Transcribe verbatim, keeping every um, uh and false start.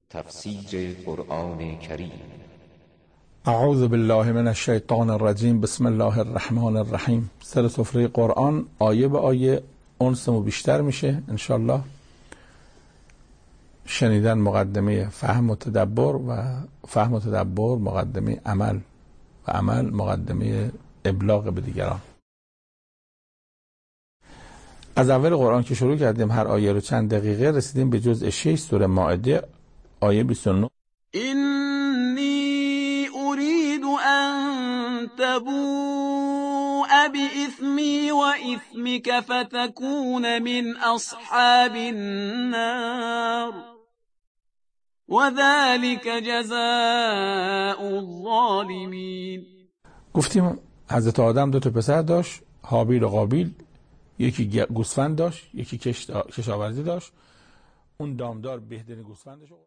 تفسیر قرآن کریم. اعوذ بالله من الشیطان الرجیم. بسم الله الرحمن الرحیم. سر سفره قرآن آیه به آیه انسمو بیشتر میشه انشالله. شنیدن مقدمه فهم و تدبر و فهم و تدبر مقدمه عمل و عمل مقدمه ابلاغ به دیگران. از اول قرآن که شروع کردیم هر آیه رو چند دقیقه رسیدیم به جزء شش سوره مائده آیه بیست و نه. اینی اريد ان تبوء بإثمی و إثمک فتكون من اصحاب النار و ذلك جزاء الظالمین. گفتیم حضرت آدم دو تا پسر داشت، هابیل و قابیل. یکی گوسفند داشت، یکی کشاورزی داشت. اون دامدار بهترین گوسفندش